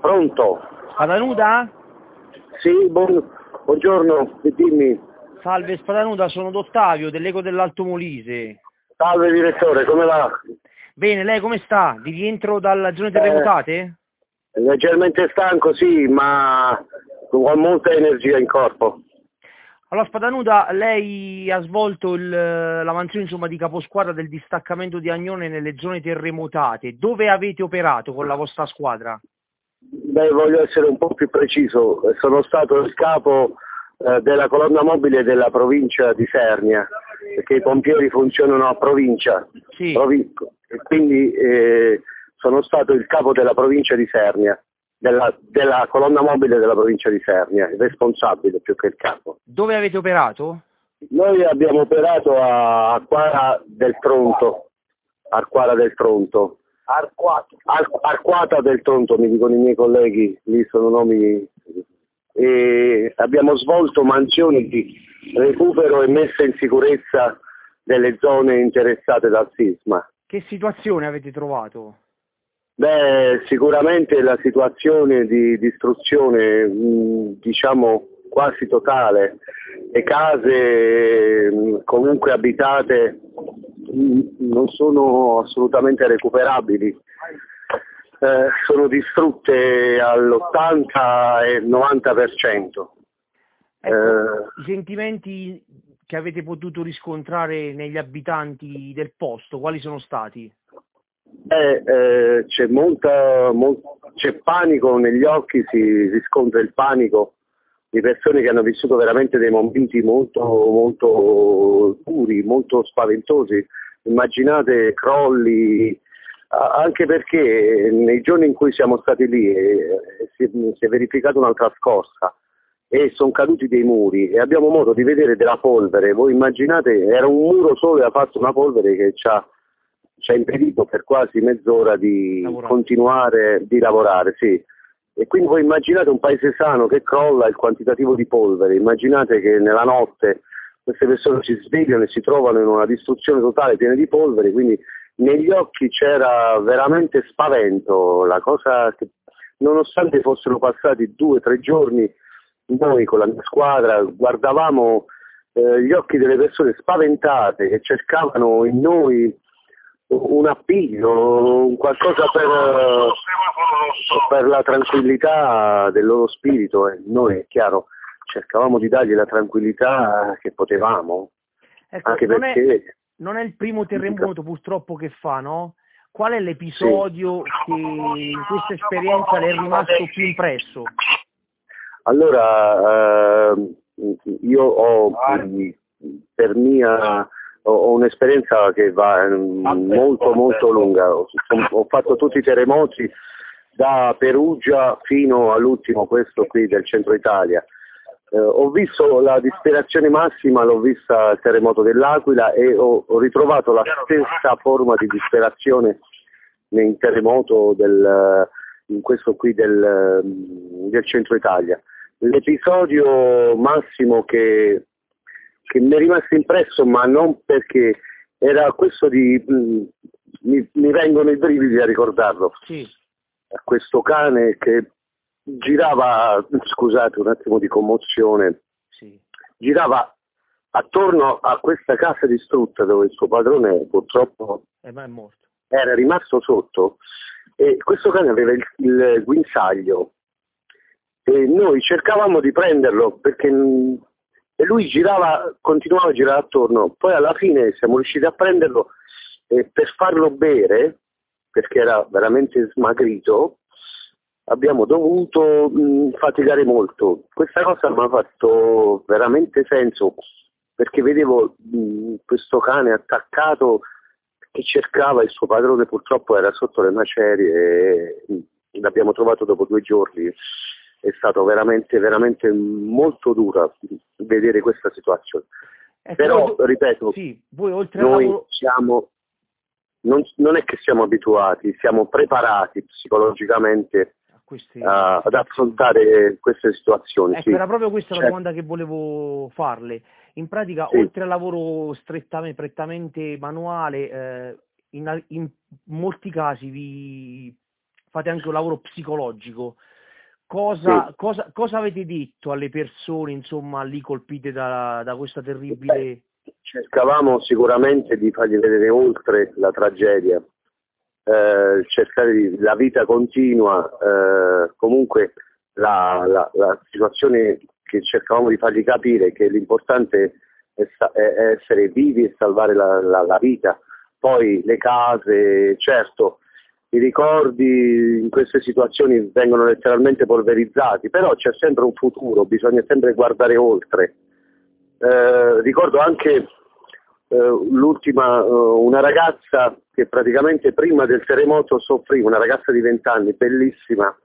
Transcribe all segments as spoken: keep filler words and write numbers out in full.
Pronto? Spadanuda? Sì, buon- buongiorno, dimmi. Salve Spadanuda, sono D'Ottavio dell'Eco dell'Alto Molise. Salve direttore, come va? Bene, lei come sta? Di rientro dalle zone terremotate? Eh, leggermente stanco, sì, ma con molta energia in corpo. Allora Spadanuda, lei ha svolto il, la mansione insomma, di caposquadra del distaccamento di Agnone nelle zone terremotate. Dove avete operato con la vostra squadra? Beh, voglio essere un po' più preciso. Sono stato il capo eh, della colonna mobile della provincia di Sernia, perché i pompieri funzionano a provincia. Sì. Provi- e quindi eh, sono stato il capo della provincia di Sernia, della, della colonna mobile della provincia di Sernia, il responsabile più che il capo. Dove avete operato? Noi abbiamo operato a Arquata del Tronto, Arquata del Tronto. Arquata. Ar- Arquata del Tronto, mi dicono i miei colleghi, lì sono nomi. E abbiamo svolto mansioni di recupero e messa in sicurezza delle zone interessate dal sisma. Che situazione avete trovato? Beh, sicuramente la situazione di distruzione, mh, diciamo, quasi totale. Le case mh, comunque abitate mh, non sono assolutamente recuperabili, eh, sono distrutte all'ottanta e novanta per cento. Ecco, Eh, i sentimenti che avete potuto riscontrare negli abitanti del posto, quali sono stati? Eh, eh, c'è molta, mol- c'è panico negli occhi, si riscontra il panico di persone che hanno vissuto veramente dei momenti molto, molto duri, molto spaventosi. Immaginate crolli, a- anche perché nei giorni in cui siamo stati lì eh, si, si è verificata un'altra scossa e sono caduti dei muri e abbiamo modo di vedere della polvere. Voi immaginate, era un muro solo e ha fatto una polvere che ci ha ci ha impedito per quasi mezz'ora di Lavorare. continuare di lavorare, sì. E quindi voi immaginate un paese sano che crolla il quantitativo di polvere, immaginate che nella notte queste persone si svegliano e si trovano in una distruzione totale piena di polvere, quindi negli occhi c'era veramente spavento, la cosa che nonostante fossero passati due o tre giorni, noi con la mia squadra guardavamo eh, gli occhi delle persone spaventate che cercavano in noi un appiglio, un qualcosa per, per la tranquillità del loro spirito e noi, è chiaro, cercavamo di dargli la tranquillità che potevamo, Ecco, anche non perché... è, non è il primo terremoto purtroppo che fa, no? Qual è l'episodio che in questa esperienza le è rimasto più impresso? Allora, eh, io ho per mia ho un'esperienza che va molto molto lunga, ho, ho fatto tutti i terremoti da Perugia fino all'ultimo, questo qui del centro Italia. Eh, ho visto la disperazione massima, l'ho vista al terremoto dell'Aquila e ho, ho ritrovato la stessa forma di disperazione nel terremoto del, in questo qui del, del centro Italia. L'episodio massimo che che mi è rimasto impresso, ma non perché era questo di mh, mi, mi vengono i brividi a ricordarlo. Sì. Questo cane che girava, scusate un attimo di commozione, Sì. girava attorno a questa casa distrutta dove il suo padrone purtroppo Eh, ma è morto. era rimasto sotto e questo cane aveva il, il guinzaglio e noi cercavamo di prenderlo perché e lui girava, continuava a girare attorno, poi alla fine siamo riusciti a prenderlo e per farlo bere, perché era veramente smagrito, abbiamo dovuto mh, faticare molto. Questa cosa mi ha fatto veramente senso, perché vedevo mh, questo cane attaccato che cercava il suo padrone, purtroppo era sotto le macerie e mh, l'abbiamo trovato dopo due giorni. È stato veramente, veramente molto dura vedere questa situazione. Ecco, Però, voi, ripeto, sì, voi oltre al noi lavoro... siamo, non, non è che siamo abituati, siamo preparati psicologicamente a queste uh, ad situazioni. affrontare queste situazioni. Ecco, Sì. era proprio questa la Certo. domanda che volevo farle. In pratica, Sì. oltre al lavoro strettamente, prettamente manuale, eh, in, in molti casi vi fate anche un lavoro psicologico. Cosa, Sì. cosa, cosa avete detto alle persone, insomma, lì colpite da, da questa terribile... Beh, cercavamo sicuramente di fargli vedere oltre la tragedia, eh, cercare di, la vita continua, eh, comunque la, la, la situazione che cercavamo di fargli capire che l'importante è, è essere vivi e salvare la, la, la vita, poi le case, certo, i ricordi in queste situazioni vengono letteralmente polverizzati, però c'è sempre un futuro, bisogna sempre guardare oltre. Eh, ricordo anche eh, l'ultima, eh, una ragazza che praticamente prima del terremoto soffriva, una ragazza di venti anni, bellissima,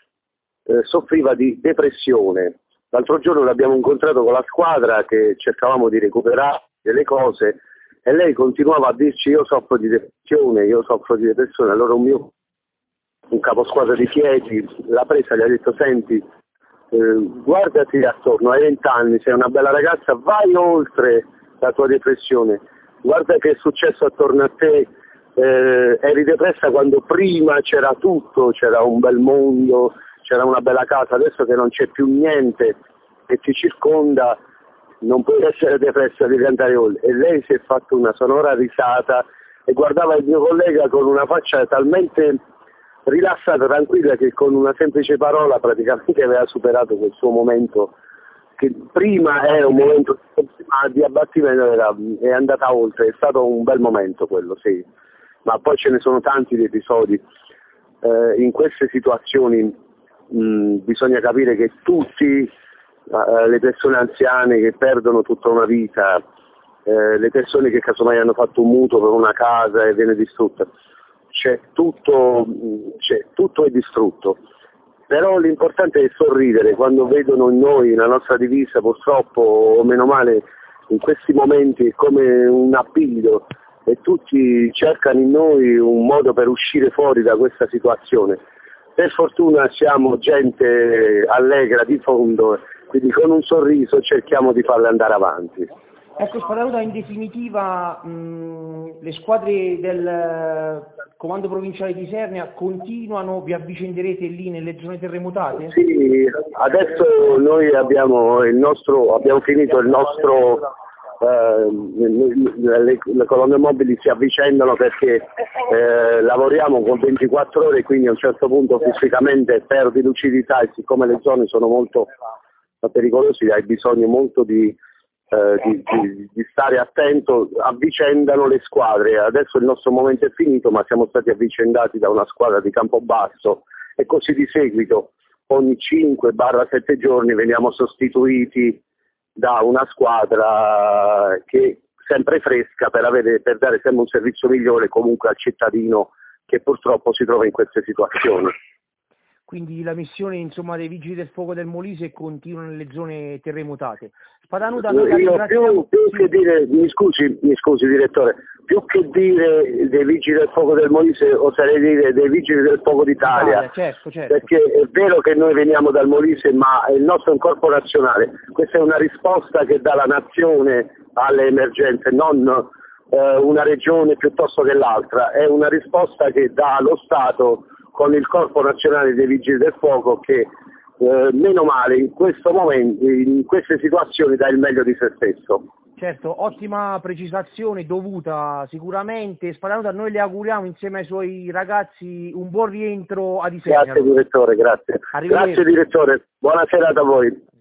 eh, soffriva di depressione. L'altro giorno l'abbiamo incontrato con la squadra che cercavamo di recuperare delle cose e lei continuava a dirci io soffro di depressione, io soffro di depressione, allora un mio un caposquadra di Chieti l'ha presa e gli ha detto senti, eh, guardati attorno, hai venti anni, sei una bella ragazza, vai oltre la tua depressione, guarda che è successo attorno a te, eh, eri depressa quando prima c'era tutto, c'era un bel mondo, c'era una bella casa, adesso che non c'è più niente che ti circonda, non puoi essere depressa, devi andare oltre. E lei si è fatta una sonora risata e guardava il mio collega con una faccia talmente rilassata, tranquilla, che con una semplice parola praticamente aveva superato quel suo momento che prima era un momento di abbattimento, era, è andata oltre, è stato un bel momento quello, sì, ma poi ce ne sono tanti di episodi. Eh, in queste situazioni mh, bisogna capire che tutti, eh, le persone anziane che perdono tutta una vita, eh, le persone che casomai hanno fatto un mutuo per una casa e viene distrutta, c'è tutto, c'è, tutto è distrutto, però l'importante è sorridere quando vedono in noi la nostra divisa, purtroppo o meno male in questi momenti è come un appiglio e tutti cercano in noi un modo per uscire fuori da questa situazione. Per fortuna siamo gente allegra di fondo, quindi con un sorriso cerchiamo di farle andare avanti. Ecco, Spadanuda, in definitiva mh, le squadre del Comando Provinciale di Isernia continuano, vi avvicenderete lì nelle zone terremotate? Sì, adesso noi abbiamo, il nostro, abbiamo finito il nostro, eh, le, le colonne mobili si avvicendano perché eh, lavoriamo con ventiquattro ore, quindi a un certo punto fisicamente perdi lucidità e siccome le zone sono molto pericolose hai bisogno molto di Eh, di, di, di stare attento, avvicendano le squadre. Adesso il nostro momento è finito, ma siamo stati avvicendati da una squadra di Campobasso e così di seguito ogni cinque sette giorni veniamo sostituiti da una squadra che è sempre fresca per, avere, per dare sempre un servizio migliore comunque al cittadino che purtroppo si trova in queste situazioni. Quindi la missione, insomma, dei Vigili del Fuoco del Molise continua nelle zone terremotate. Spadanuda, noi la Io più, più sì. che dire, mi scusi, mi scusi direttore, più che dire dei Vigili del Fuoco del Molise oserei dire dei Vigili del Fuoco d'Italia, Italia, certo, certo. Perché è vero che noi veniamo dal Molise, ma il nostro è un corpo nazionale, questa è una risposta che dà la nazione alle emergenze, non eh, una regione piuttosto che l'altra, è una risposta che dà lo Stato con il Corpo Nazionale dei Vigili del Fuoco che, eh, meno male, in questo momento, in queste situazioni dà il meglio di se stesso. Certo, ottima precisazione dovuta sicuramente. Spadanuda, noi le auguriamo insieme ai suoi ragazzi un buon rientro ad Isernia. Grazie direttore, grazie. Grazie direttore, buona serata a voi.